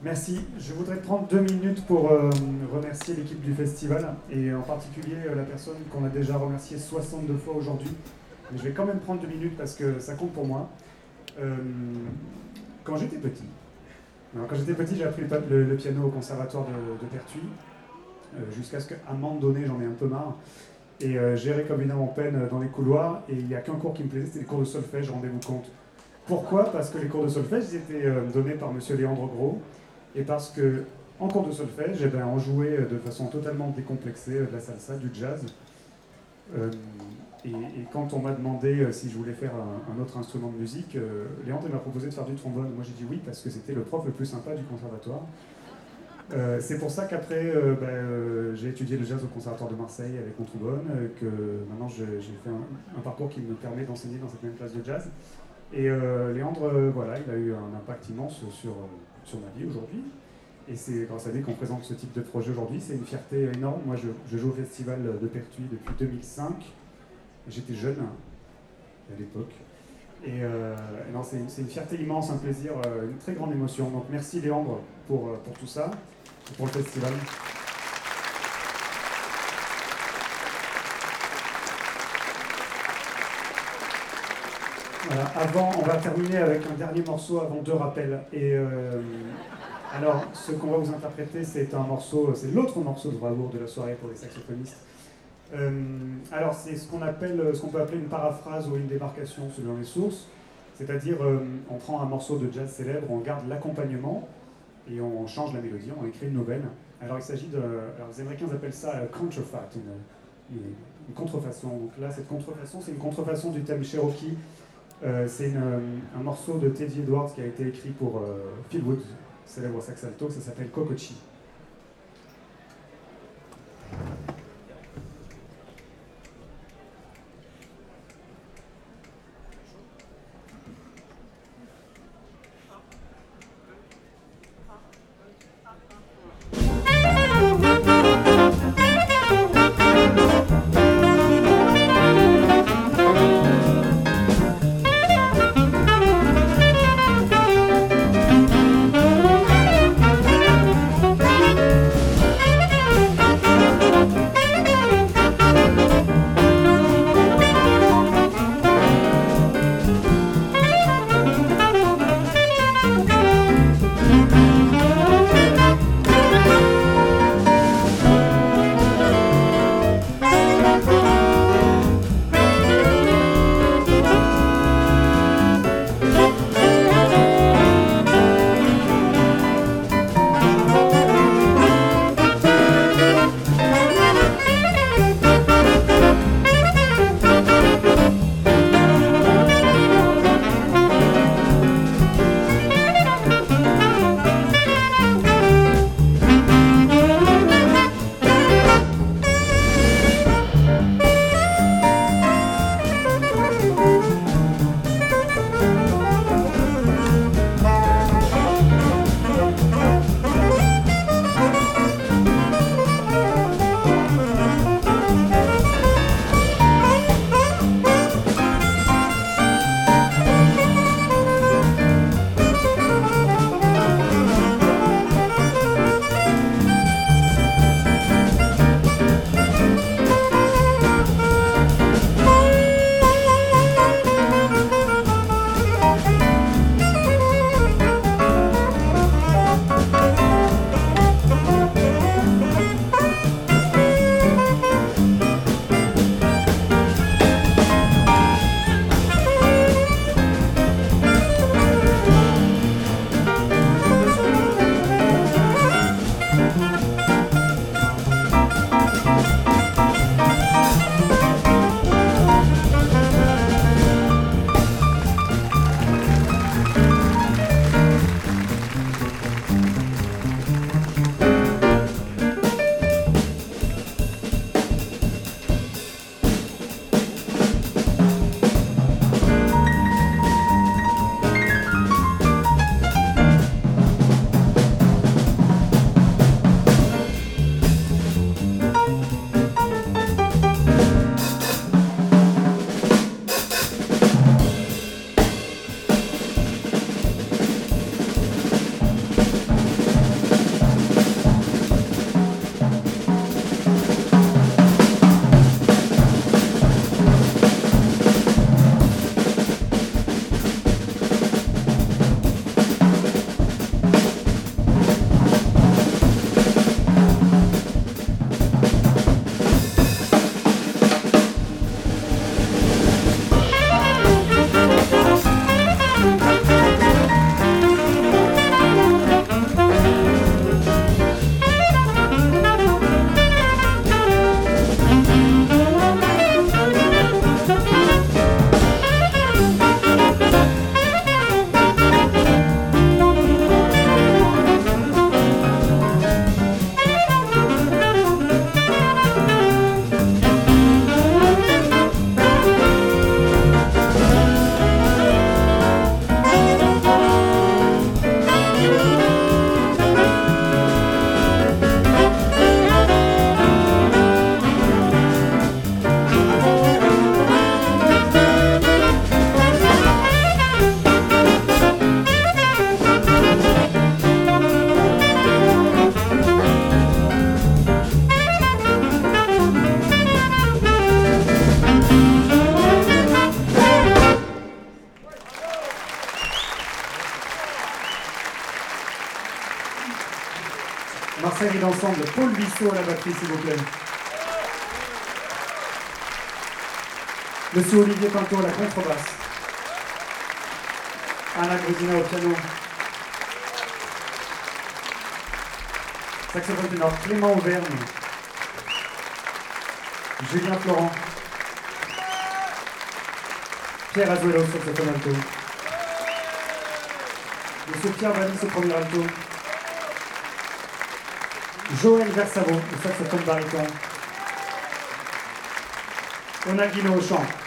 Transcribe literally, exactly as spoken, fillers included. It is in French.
Merci. Je voudrais prendre deux minutes pour euh, remercier l'équipe du festival et en particulier euh, la personne qu'on a déjà remerciée soixante-deux fois aujourd'hui. Mais je vais quand même prendre deux minutes parce que ça compte pour moi. Euh, quand j'étais petit, alors, quand j'étais petit, j'ai appris le, le, le piano au conservatoire de, de Pertuis, euh, jusqu'à ce qu'à un moment donné, j'en ai un peu marre. Et euh, j'errais comme une âme en peine dans les couloirs, et il n'y a qu'un cours qui me plaisait, c'était les cours de solfège, rendez-vous compte. Pourquoi ? Parce que les cours de solfège ils étaient euh, donnés par monsieur Léandre Gros, et parce que en cours de solfège, eh ben, on jouait de façon totalement décomplexée de la salsa, du jazz. Euh, et, et quand on m'a demandé euh, si je voulais faire un, un autre instrument de musique, euh, Léandre m'a proposé de faire du trombone. Moi j'ai dit oui parce que c'était le prof le plus sympa du conservatoire. Euh, c'est pour ça qu'après euh, bah, euh, j'ai étudié le jazz au conservatoire de Marseille avec mon trombone, euh, que maintenant j'ai fait un, un parcours qui me permet d'enseigner dans cette même classe de jazz. Et euh, Léandre, euh, voilà, il a eu un impact immense sur, euh, sur ma vie aujourd'hui. Et c'est grâce à lui qu'on présente ce type de projet aujourd'hui. C'est une fierté énorme. Moi, je, je joue au festival de Pertuis depuis deux mille cinq. J'étais jeune à l'époque. Et, euh, et non, c'est une, une fierté immense, un plaisir, euh, une très grande émotion. Donc merci Léandre pour, pour tout ça, et pour le festival. Voilà, avant, on va terminer avec un dernier morceau avant deux rappels. Et euh, alors, ce qu'on va vous interpréter, c'est un morceau, c'est l'autre morceau de bravoure de la soirée pour les saxophonistes. Euh, alors, c'est ce qu'on appelle, ce qu'on peut appeler une paraphrase ou une démarcation selon les sources. C'est-à-dire, euh, on prend un morceau de jazz célèbre, on garde l'accompagnement et on change la mélodie, on écrit une nouvelle. Alors, il s'agit de, alors les Américains appellent ça un counterfeit, une, une, une contrefaçon. Donc là, cette contrefaçon, c'est une contrefaçon du thème Cherokee. Euh, c'est une, un morceau de Teddy Edwards qui a été écrit pour euh, Phil Woods, célèbre sax alto, ça s'appelle Kokochi. Thank you. Marseille d'ensemble, Paul Bissot à la batterie, s'il vous plaît. Monsieur Olivier Pinto à la contrebasse. Anna Grudina au piano. Saxophone ténor, Clément Auvergne. Julien Florent. Pierre Azuelo, saxophone alto. Monsieur Pierre Vallis au premier alto. Joël Versavo au saxophone baryton. Onaguino au chant.